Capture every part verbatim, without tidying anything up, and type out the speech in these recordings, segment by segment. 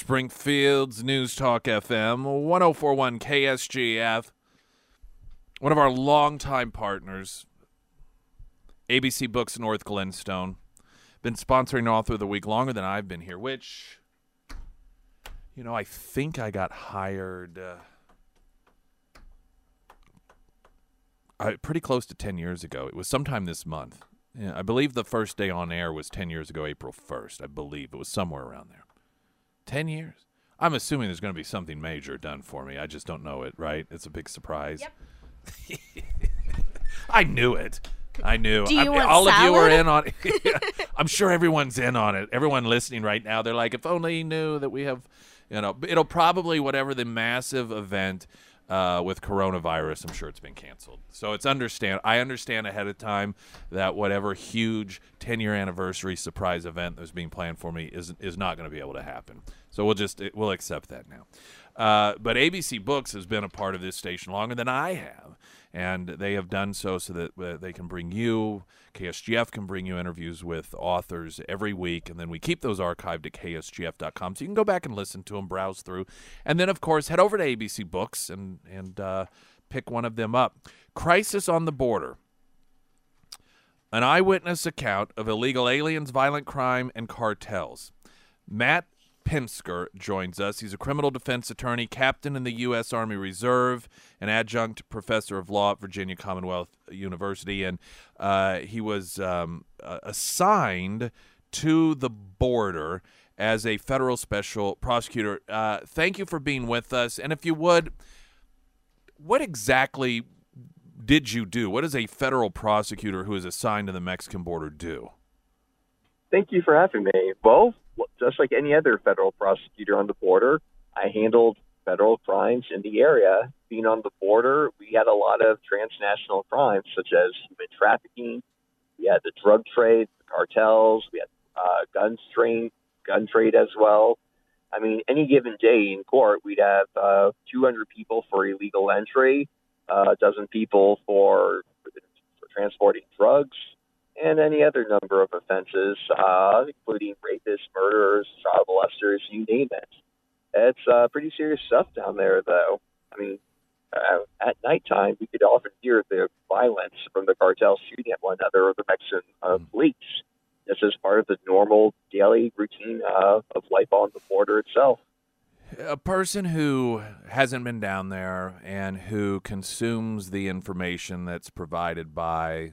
Springfield's News Talk F M, one oh four point one K S G F. One of our longtime partners, A B C Books North Glenstone, been sponsoring Author of the Week longer than I've been here, which, you know, I think I got hired uh, I, pretty close to ten years ago. It was sometime this month. Yeah, I believe the first day on air was ten years ago, April first. I believe it was somewhere around there. ten years? I'm assuming there's going to be something major done for me. I just don't know it, right? It's a big surprise. Yep. I knew it. I knew. Do you I, want all salad? of you are in on it. I'm sure everyone's in on it. Everyone listening right now, they're like, if only he knew that we have, you know, it'll probably, whatever the massive event uh, with coronavirus, I'm sure it's been canceled. So it's understand. I understand ahead of time that whatever huge ten-year anniversary surprise event that's being planned for me is is not going to be able to happen. So we'll just it, we'll accept that now. Uh, but A B C Books has been a part of this station longer than I have, and they have done so so that uh, they can bring you, K S G F can bring you interviews with authors every week, and then we keep those archived at K S G F dot com, so you can go back and listen to them, browse through, and then, of course, head over to A B C Books and, and uh, pick one of them up. Crisis on the Border, an eyewitness account of illegal aliens, violent crime, and cartels. Matt Pinsker joins us. He's a criminal defense attorney, captain in the U S Army Reserve, an adjunct professor of law at Virginia Commonwealth University, and uh, he was um, uh, assigned to the border as a federal special prosecutor. Uh, thank you for being with us, and if you would, what exactly did you do? What does a federal prosecutor who is assigned to the Mexican border do? Thank you for having me. Well, just like any other federal prosecutor on the border, I handled federal crimes in the area. Being on the border, we had a lot of transnational crimes, such as human trafficking. We had the drug trade, the cartels. We had uh, gun trade, gun trade as well. I mean, any given day in court, we'd have uh, two hundred people for illegal entry, uh, a dozen people for, for transporting drugs, and any other number of offenses, uh, including rapists, murderers, child molesters, you name it. It's uh, pretty serious stuff down there, though. I mean, uh, at nighttime, we could often hear the violence from the cartels shooting at one another or the Mexican uh, police. This is part of the normal daily routine uh, of life on the border itself. A person who hasn't been down there and who consumes the information that's provided by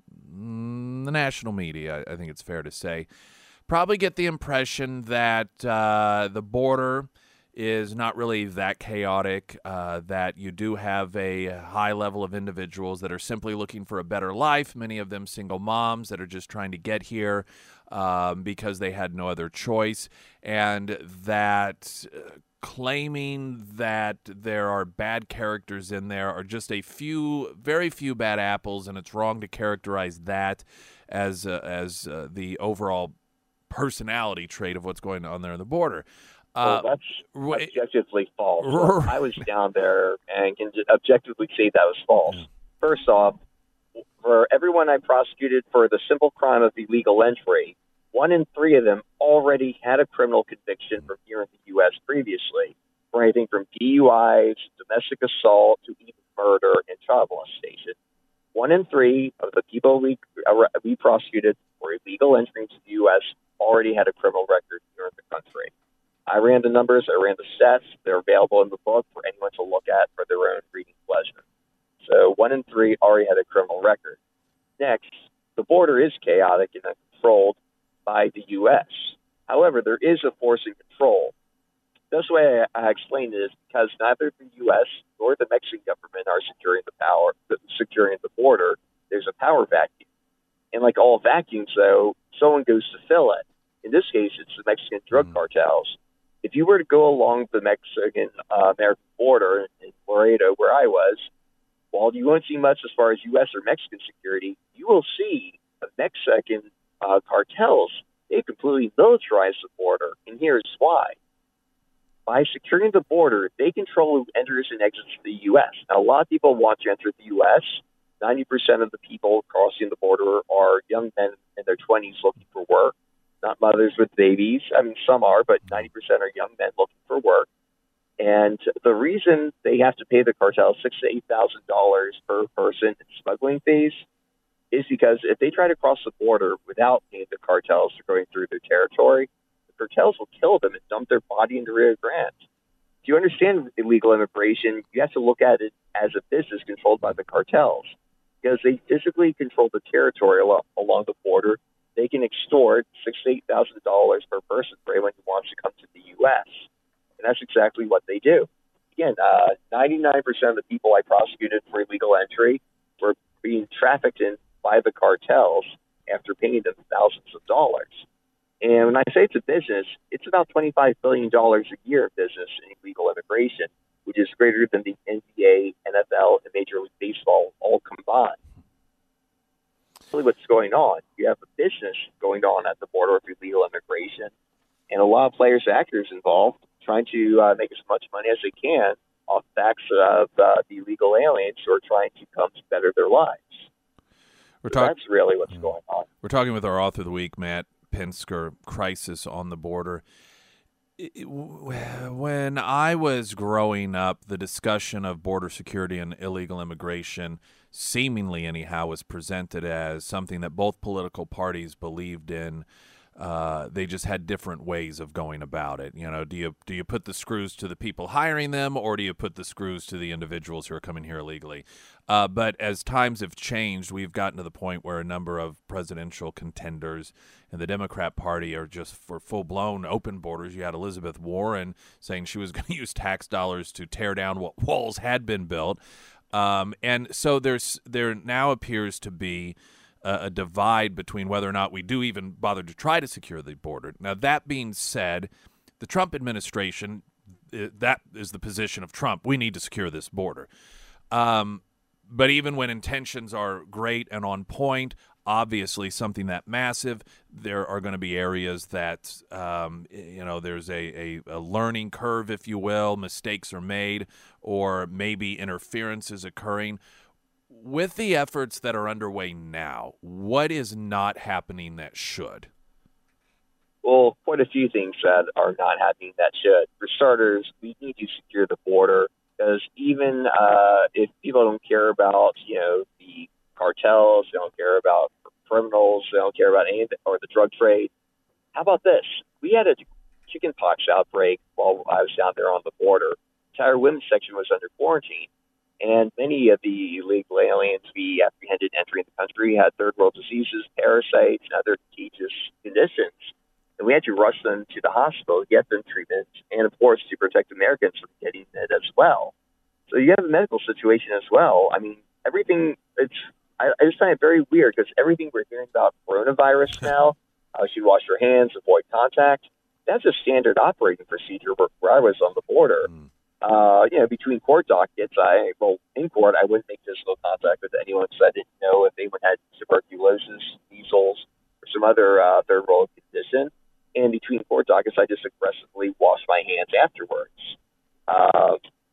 the national media, I think it's fair to say, probably get the impression that uh, the border is not really that chaotic, uh, that you do have a high level of individuals that are simply looking for a better life, many of them single moms that are just trying to get here um, because they had no other choice, and that uh, claiming that there are bad characters in there are just a few, very few bad apples, and it's wrong to characterize that as uh, as uh, the overall personality trait of what's going on there on the border. Uh, well, that's objectively false. Well, I was down there and can objectively say that was false. Yeah. First off, for everyone I prosecuted for the simple crime of illegal entry, one in three of them already had a criminal conviction from here in the U S previously, for anything from D U Is, domestic assault, to even murder and child molestation. One in three of the people we uh, we prosecuted for illegal entry into the U S already had a criminal record here in the country. I ran the numbers, I ran the stats. They're available in the book for anyone to look at for their own reading pleasure. So one in three already had a criminal record. Next, the border is chaotic and uncontrolled by the U S. However, there is a force in control. The best way I, I explain it is because neither the U S nor the Mexican government are securing the power, securing the border. There's a power vacuum. And like all vacuums, though, someone goes to fill it. In this case, it's the Mexican drug mm. cartels. If you were to go along the Mexican-American uh, border in Laredo, where I was, while you won't see much as far as U S or Mexican security, you will see the Mexican uh, cartels. They've completely militarized the border, and here's why. By securing the border, they control who enters and exits the U S. Now, a lot of people want to enter the U S. ninety percent of the people crossing the border are young men in their twenties looking for work. not mothers with babies. I mean, some are, but ninety percent are young men looking for work. And the reason they have to pay the cartel six to eight thousand dollars per person in smuggling fees is because if they try to cross the border without paying the cartels for going through their territory, the cartels will kill them and dump their body into Rio Grande. If you understand illegal immigration, you have to look at it as a business controlled by the cartels because they physically control the territory along, along the border. They can extort six to eight thousand dollars per person for anyone who wants to come to the U S, and that's exactly what they do. Again, uh, ninety-nine percent of the people I prosecuted for illegal entry were being trafficked in by the cartels after paying them thousands of dollars. And when I say it's a business, it's about twenty-five billion dollars a year of business in illegal immigration, which is greater than the N B A, N F L, and Major League Baseball all combined. Really what's going on. You have a business going on at the border of illegal immigration, and a lot of players and actors involved trying to uh, make as much money as they can off the backs of uh, the illegal aliens who are trying to come to better their lives. We're so talk- that's really what's mm. going on. We're talking with our author of the week, Matt Pinsker, Crisis on the Border. It, when I was growing up, the discussion of border security and illegal immigration, seemingly anyhow, was presented as something that both political parties believed in. Uh, they just had different ways of going about it. You know, do you do you put the screws to the people hiring them, or do you put the screws to the individuals who are coming here illegally? Uh, but as times have changed, we've gotten to the point where a number of presidential contenders in the Democrat Party are just for full-blown open borders. You had Elizabeth Warren saying she was going to use tax dollars to tear down what walls had been built. Um, and so there's there now appears to be a divide between whether or not we do even bother to try to secure the border. Now, that being said, the Trump administration, that is the position of Trump. We need to secure this border. Um, but even when intentions are great and on point, obviously something that massive, there are going to be areas that, um, you know, there's a, a, a learning curve, if you will. Mistakes are made, or maybe interference is occurring. With the efforts that are underway now, what is not happening that should? Well, quite a few things that are not happening that should. For starters, we need to secure the border because even uh, if people don't care about, you know, the cartels, they don't care about criminals, they don't care about anything, or the drug trade. How about this? We had a chickenpox outbreak while I was down there on the border. The entire women's section was under quarantine. And many of the illegal aliens we apprehended entering the country had third world diseases, parasites, and other contagious conditions. And we had to rush them to the hospital, get them treatment, and, of course, to protect Americans from getting it as well. So you have a medical situation as well. I mean, everything, it's, I, I just find it very weird because everything we're hearing about coronavirus now, how you should wash your hands, avoid contact, that's a standard operating procedure where, where I was on the border. Mm. Uh, you know, between court dockets, I, well, in court, I wouldn't make physical contact with anyone because I didn't know if anyone had tuberculosis, measles, or some other uh, third world condition. And between court dockets, I just aggressively wash my hands afterwards. Uh,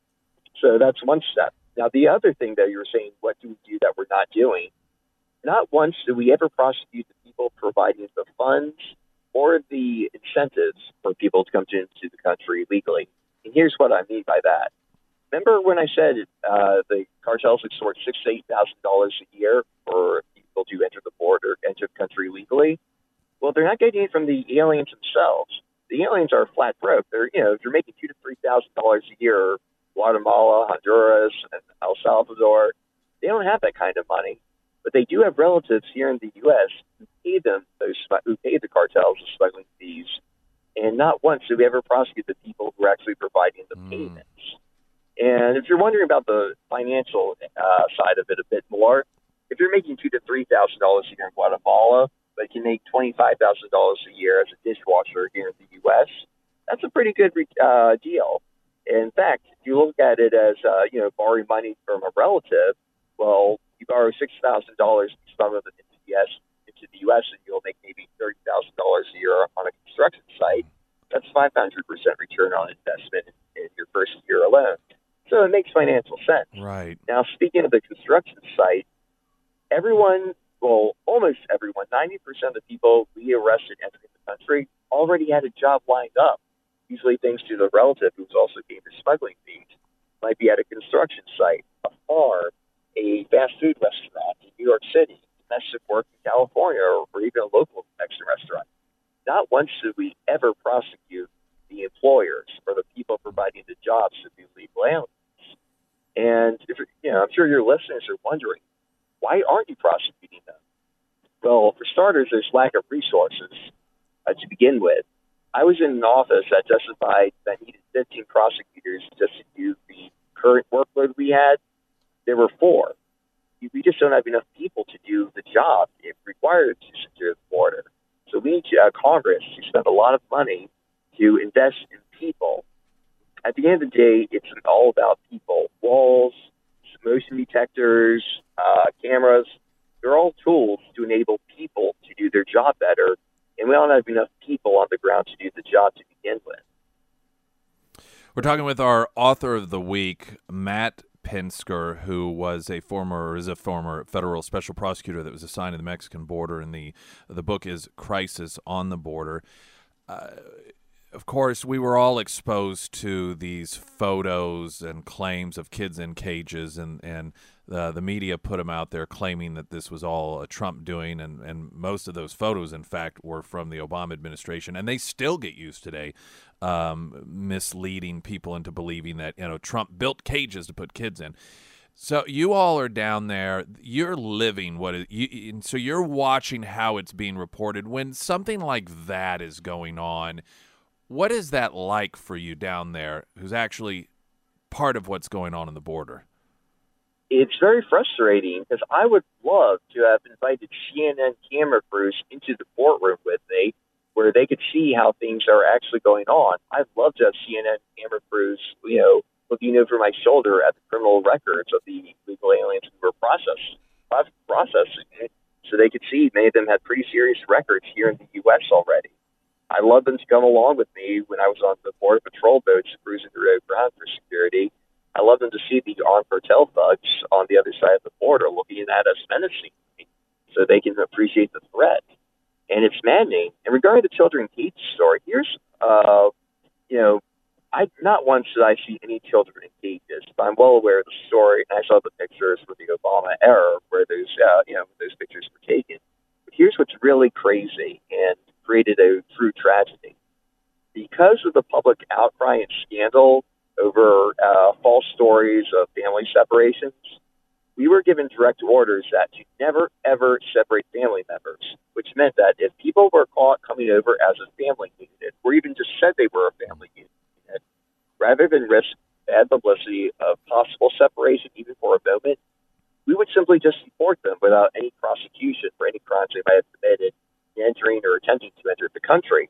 so that's one step. Now, the other thing that you were saying, what do we do that we're not doing? Not once do we ever prosecute the people providing the funds or the incentives for people to come to, into the country legally. And here's what I mean by that. Remember when I said uh, the cartels extort six to eight thousand dollars a year for people to enter the border, enter the country legally? Well, they're not getting it from the aliens themselves. The aliens are flat broke. They're, you know, if you're making two to three thousand dollars a year, Guatemala, Honduras, and El Salvador, they don't have that kind of money. But they do have relatives here in the U S who pay them those who pay the cartels the smuggling fees. And not once did we ever prosecute the people who are actually providing the mm. payments. And if you're wondering about the financial uh, side of it a bit more, if you're making two to three thousand dollars a year in Guatemala, but you make twenty-five thousand dollars a year as a dishwasher here in the U S, that's a pretty good uh, deal. In fact, if you look at it as uh, you know, borrowing money from a relative, well, you borrow six thousand dollars to smuggle it into the U S, into the U S, and you'll make maybe thirty thousand dollars a year on a construction site. That's five hundred percent return on investment in, in your first year alone. So it makes financial sense. Right. Now, speaking of the construction site, everyone well, almost everyone, ninety percent of the people we arrested entering the country already had a job lined up, usually thanks to the relative who's also paying the smuggling fees. Might be at a construction site, a farm, a fast food restaurant in New York City, domestic work in California, or, or even a local Mexican restaurant. Not once did we ever prosecute the employers or the people providing the jobs to the illegal aliens. And if, you know, I'm sure your listeners are wondering, why aren't you prosecuting them? Well, for starters, there's lack of resources uh, to begin with. I was in an office that justified that needed fifteen prosecutors just to do the current workload we had. There were four. We just don't have enough people to do the job if required to secure the border. So we need to, uh, Congress to spend a lot of money to invest in people. At the end of the day, it's all about people. Walls, motion detectors, uh, cameras, they're all tools to enable people to do their job better, and we don't have enough people on the ground to do the job to begin with. We're talking with our author of the week, Matt Pinsker, who was a former or is a former federal special prosecutor that was assigned to the Mexican border, and the the book is Crisis on the Border. Uh, Of course, we were all exposed to these photos and claims of kids in cages, and, and uh, the media put them out there claiming that this was all a Trump doing, and, and most of those photos, in fact, were from the Obama administration, and they still get used today, um, misleading people into believing that, you know, Trump built cages to put kids in. So you all are down there, you're living what it, you, and so you're watching how it's being reported. When something like that is going on, what is that like for you down there, who's actually part of what's going on in the border? It's very frustrating because I would love to have invited C N N camera crews into the courtroom with me where they could see how things are actually going on. I'd love to have C N N camera crews, you know, looking over my shoulder at the criminal records of the illegal aliens who were processed, processing it, so they could see many of them had pretty serious records here in the U S already. I love them to come along with me when I was on the Border Patrol boats cruising the Rio Grande for security. I love them to see the armed cartel thugs on the other side of the border looking at us menacingly so they can appreciate the threat. And it's maddening. And regarding the children in cages story, here's, uh, you know, I not once did I see any children in cages, but I'm well aware of the story, and I saw the pictures with the Obama era where those, uh, you know, those pictures were taken. But here's what's really crazy and created a true tragedy. Because of the public outcry and scandal over uh, false stories of family separations, we were given direct orders that to never, ever separate family members, which meant that if people were caught coming over as a family unit, or even just said they were a family unit, rather than risk bad publicity of possible separation even for a moment, we would simply just deport them without any prosecution for any crimes they might have committed entering or attempting to enter the country.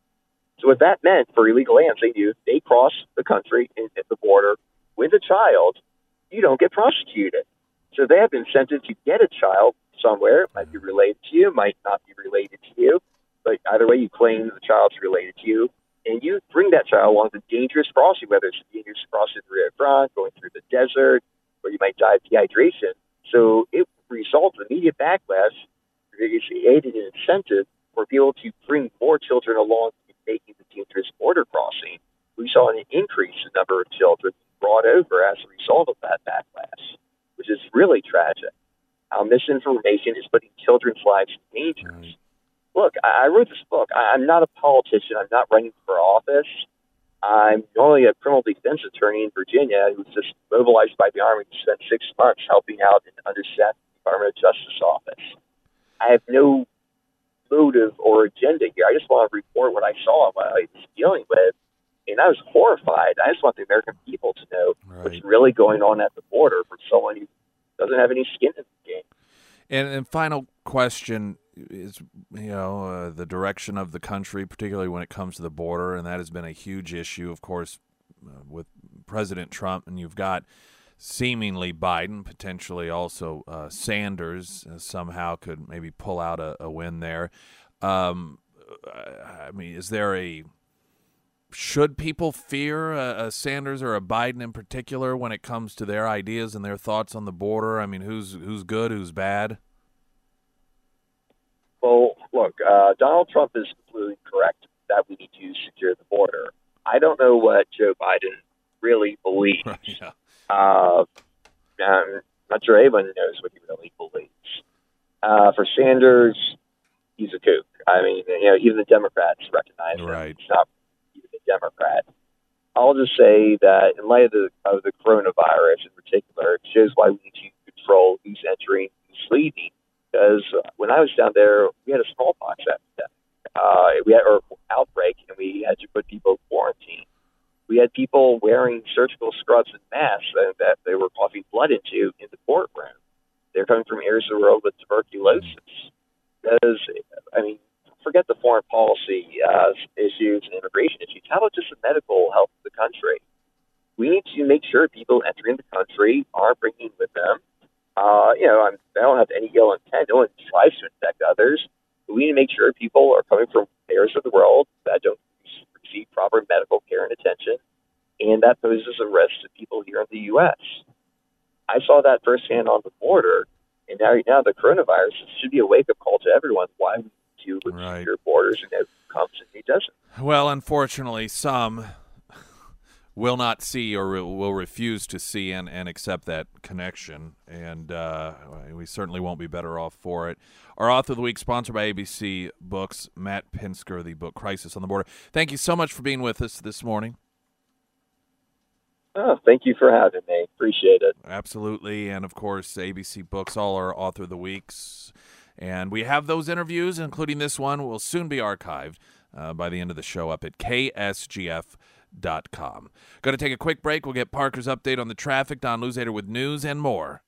So what that meant for illegal aliens, they knew if they cross the country and at the border with a child, you don't get prosecuted. So they have incentive to get a child somewhere. It might be related to you, might not be related to you, but either way you claim the child's related to you, and you bring that child along the dangerous crossing, whether it's a dangerous crossing the Rio Grande, going through the desert, where you might die of dehydration. So it results in immediate backlash, created an incentive for people to bring more children along in making the dangerous border crossing. We saw an increase in the number of children brought over as a result of that backlash, which is really tragic. How misinformation is putting children's lives in danger. Right. Look, I wrote this book. I'm not a politician. I'm not running for office. I'm normally a criminal defense attorney in Virginia who was just mobilized by the Army to spend six months helping out an understaffed Department of Justice office. I have no motive or agenda here. I just want to report what I saw, what I was dealing with, and I was horrified. I just want the American people to know right. what's really going on at the border for someone who doesn't have any skin in the game. And, and final question is, you know, uh, the direction of the country, particularly when it comes to the border, and that has been a huge issue, of course, uh, with President Trump, and you've got seemingly Biden, potentially also uh, Sanders uh, somehow could maybe pull out a, a win there. Um, I mean, is there a should people fear a, a Sanders or a Biden in particular when it comes to their ideas and their thoughts on the border? I mean, who's who's good, who's bad? Well, look, uh, Donald Trump is completely correct that we need to secure the border. I don't know what Joe Biden really believes. yeah. Uh, I'm not sure anyone knows what he really believes. Uh, for Sanders, he's a kook. I mean, you know, even the Democrats recognize Right. him. He's not even a Democrat. I'll just say that in light of the, of the coronavirus in particular, it shows why we need to control who's entering, who's leaving. Because when I was down there, we had a smallpox epidemic. Uh, we had or outbreak, and we had to put people in quarantine. We had people wearing surgical scrubs and masks that, that they were coughing blood into in the courtroom. They're coming from areas of the world with tuberculosis. Because, I mean, forget the foreign policy uh, issues and immigration issues. How about just the medical health of the country? We need to make sure people entering the country are bringing with them, uh, you know, I'm, I don't have any ill intent. No one tries to infect others. But we need to make sure people are coming from areas of the world that don't receive proper medical care and attention, and that poses a risk to people here in the U S. I saw that firsthand on the border, and now, now the coronavirus should be a wake-up call to everyone why we need to Right. secure borders and who comes and who doesn't. Well, unfortunately, some will not see or will refuse to see and, and accept that connection, and uh, we certainly won't be better off for it. Our author of the week, sponsored by A B C Books, Matt Pinsker, the book Crisis on the Border. Thank you so much for being with us this morning. Oh, thank you for having me. Appreciate it. Absolutely, and of course, A B C Books, all our author of the weeks. And we have those interviews, including this one, will soon be archived uh, by the end of the show up at K S G F dot com. Going to take a quick break. We'll get Parker's update on the traffic, Don Luzader with news and more